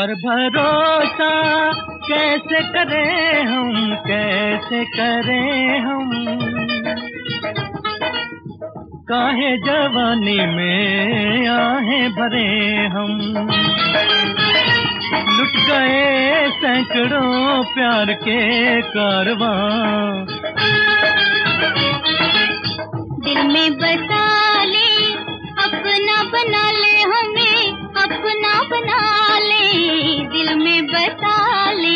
पर भरोसा कैसे करें हम, कैसे करें हम। काहे जवानी में आहें भरे हम। लुट गए सैकड़ों प्यार के कारवां। दिल में बसा ले, अपना बना ले हमें, अपना बना ले, दिल में बसा ले।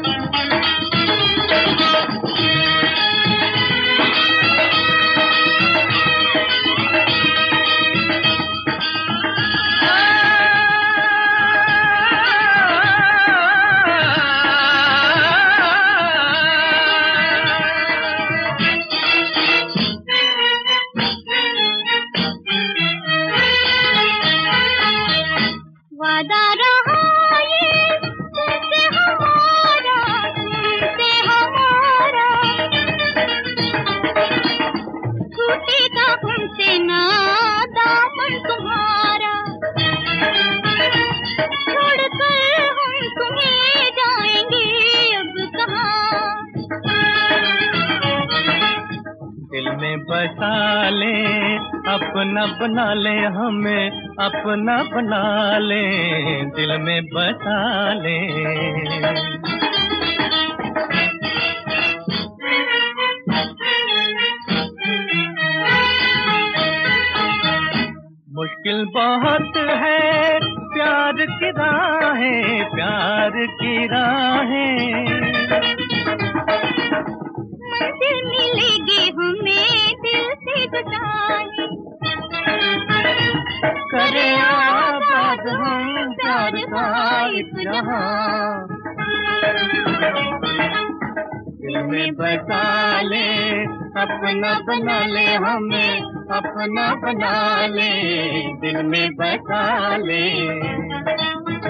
वादा रहा ये तुमसे हमारा, तुमसे हमारा, छूटेगा हमसे ना दामन तुम्हारा। छोड़कर हम तुम्हें जाएंगे अब कहाँ। दिल में बसा ले, अपना बना ले हमें, अपना बना ले, दिल में बसा ले। मुश्किल बहुत है प्यार की राहें, प्यार की राहें। मंजिल मिलेगी हमें दिल से जुदाई। करे आबाद हम प्यार का इस जहां। दिल में बसा ले, अपना बना ले हमें, अपना बना ले, दिल में बसा ले।